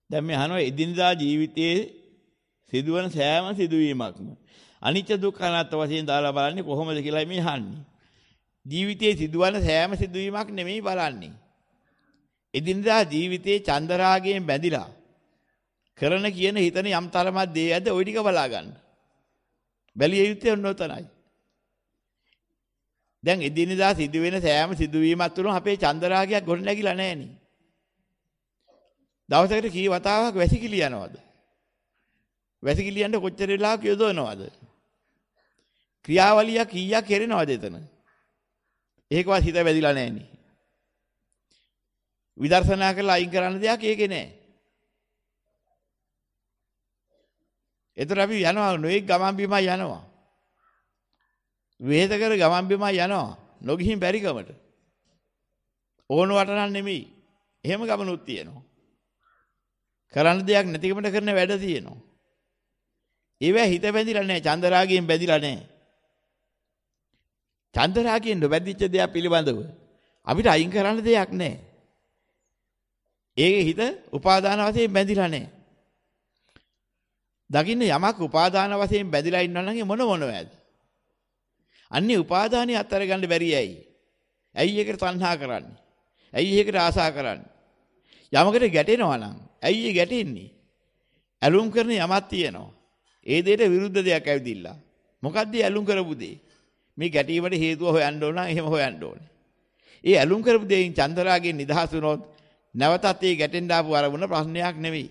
දැන් මේ අහනවා එදිනදා ජීවිතයේ සිදුවන සෑම සිදුවීමක්ම අනිත්‍ය දුක්ඛ අනාත්ම වශයෙන් දාලා බලන්නේ කොහොමද කියලා මේ අහන්නේ. ජීවිතයේ සිදුවන සෑම සිදුවීමක් නෙමෙයි බලන්නේ. එදිනදා ජීවිතයේ චන්දරාගයෙන් බැඳිලා කරන කියන හිතන යම් තරමක් දේ ඇද්ද ওই ටික බලා ගන්න. බැලිය යුත්තේ ඔන්නෝතනයි. දැන් එදිනදා සිදුවෙන සෑම සිදුවීමක් තුළම අපේ චන්දරාගයක් ගොඩ නැගිලා නැහෙනේ. දවසකට කී වතාවක් වැසිකිලි යනවද? වැසිකිලි යන්න කොච්චර වෙලාවක් යොදවනවද? ක්‍රියාවලිය කීයක් කරනවද එතන? ඒකවත් හිත වැදිලා නැහෙනේ. විදර්ශනා කරලා අයින් කරන්න දෙයක් ඒකේ නැහැ. ඒතර අපි යනවා නොඑක් ගමන් බිම යනවා. වේද කර ගමන් බිම යනවා. නොගිහින් බැරිකමට. ඕන වටනක් නෙමෙයි. එහෙම ගමනුත් තියෙනවා. කරන්න දෙයක් නැතිකමට කරන වැඩ තියෙනවා. ඒවැ හිත බැඳිලා නැහැ. චන්දරාගයෙන් බැඳිලා නැහැ. චන්දරාගයෙන් නොබැඳිච්ච දෙයක් පිළිබඳව අපිට අයින් කරන්න දෙයක් නැහැ. ඒකේ හිත උපාදාන වශයෙන් බැඳිලා නැහැ. දකින්න යමක් උපාදාන වශයෙන් බැඳිලා ඉන්නවා නම් මොන මොනවද? අන්නේ උපාදානිය අතර ගන්න බැරි ඇයි? ඇයි ඒකට තණ්හා කරන්නේ? ඇයි ඒකට ආසා කරන්නේ? යමකට ගැටෙනවා නම් ඇයි ඒ ගැටෙන්නේ? ඇලුම් කරන යමක් තියෙනවා. ඒ දෙයට විරුද්ධ දෙයක් ඇවිදිලා. මොකද්ද ඇලුම් කරපු දේ? මේ ගැටීමට හේතුව හොයන්න ඕන නම් එහෙම හොයන්න ඕනේ. ඒ ඇලුම් කරපු දෙයින් චන්දරාගෙන් නිදහස් වුණොත් නැවතත් ඒ ගැටෙන්න ආපු අරමුණ ප්‍රශ්නයක් නෙවෙයි.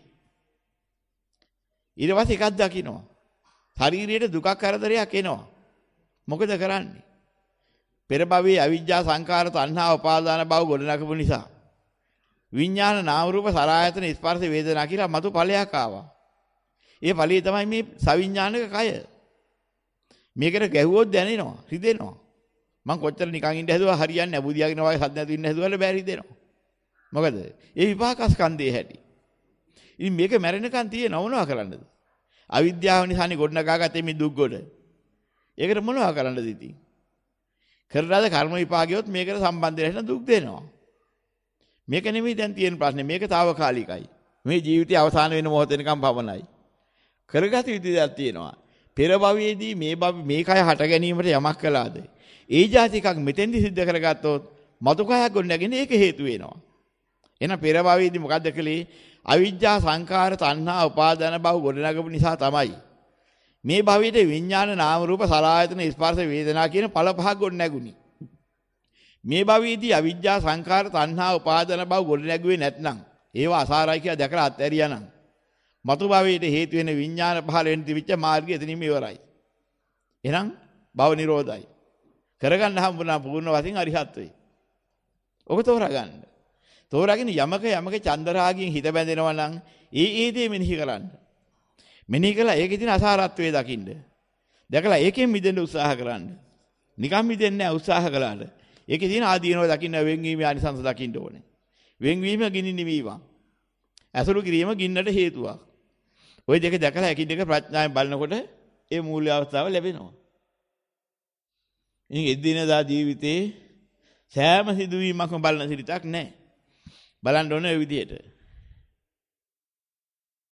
ඊට පස්සේ එකක් දකින්නවා. ශරීරයට දුකක් කරදරයක් එනවා. මොකද කරන්නේ? පෙර භවයේ අවිජ්ජා සංඛාර තණ්හා උපාදාන භව ගොඩනගපු නිසා විඥාන නාම රූප සලආයතන ස්පර්ශ වේදනා කියලා මතු ඵලයක් ආවා. ඒ ඵලය තමයි මේ සවිඥානික කය. මේකට ගැහුවොත් දැනෙනවා, රිදෙනවා. මං කොච්චර නිකන් ඉඳ හැදුවා හරියන්නේ නැහැ. බුදියාගෙන වගේ සද්ද නැතුව ඉන්න හැදුවල බෑ රිදෙනවා. මොකද? ඒ විපාක ස්කන්ධයේ හැටි. ඉතින් මේක මැරෙනකන් තියෙනව මොනවා කරන්නද? අවිද්‍යාව නිසානේ ගොඩනගාගත්තේ මේ දුක් ගොඩ. ඒකට මොනවා කරන්නද ඉතින්? කරලාද කර්ම විපාකියොත් මේකට සම්බන්ධ වෙලා දුක් දෙනවා. මේක නෙමෙයි දැන් තියෙන ප්‍රශ්නේ. මේක తాවකාලිකයි. මේ ජීවිතය අවසාන වෙන මොහොත වෙනකම් පවණයි. කරගත යුතු දෙයක් තියෙනවා. පෙර භවයේදී මේ කය හට ගැනීමට යමක් කළාද? ඒ જાති එකක් මෙතෙන්දි සිද්ධ කරගත්තොත් මතු කයක් ගොඩනගෙන ඒක හේතු වෙනවා. එහෙනම් පෙර භවයේදී මොකද්ද කළේ? අවිජ්ජා සංඛාර තණ්හා උපාදාන භව ගොඩනගපු නිසා තමයි මේ භවයේ විඥාන නාම රූප සලආයතන ස්පර්ශ වේදනා කියන ඵල පහක් ගොඩනැගුණි. මේ භවයේදී අවිජ්ජා සංඛාර තණ්හා උපාදාන භව ගොඩනැගුවේ නැත්නම් ඒවා අසාරයි කියලා දැකලා අත්හැරියා නම් මතු භවයේ හේතු වෙන විඥාන පහල වෙන තිබිච්ච මාර්ගය එතනින්ම ඉවරයි. එහෙනම් භව නිරෝධයි. කරගන්න හම්බුනා පූර්ණ වශයෙන් අරිහත් වෙයි. ඔක තෝරගන්න. තෝරාගෙන යමක චන්දරාගයෙන් හිත බැඳෙනවා නම් ඒ දේ මෙනෙහි කරන්න. මෙනෙහි කළා ඒකේ තියෙන අසාරත්වයේ දකින්න. දැකලා ඒකෙන් මිදෙන්න උත්සාහ කරන්න. නිකම් මිදෙන්නේ නැහැ උත්සාහ කළාට. ඒකේ තියෙන ආදීනව දකින්න වෙන්වීමේ ආනිසංස දකින්න ඕනේ. වෙන්වීම ගිනි නිවීම. අසුරු කිරීම ගින්නට හේතුවක්. ওই දෙක දැකලා එකින් එක ප්‍රඥාවෙන් බලනකොට ඒ මූල්‍ය අවස්ථාව ලැබෙනවා. ඉතින් එදිනදා ජීවිතේ සෑම සිදුවීමක්ම බලන සිරිතක් නැහැ. බලන්න ඕනේ ওই විදිහට.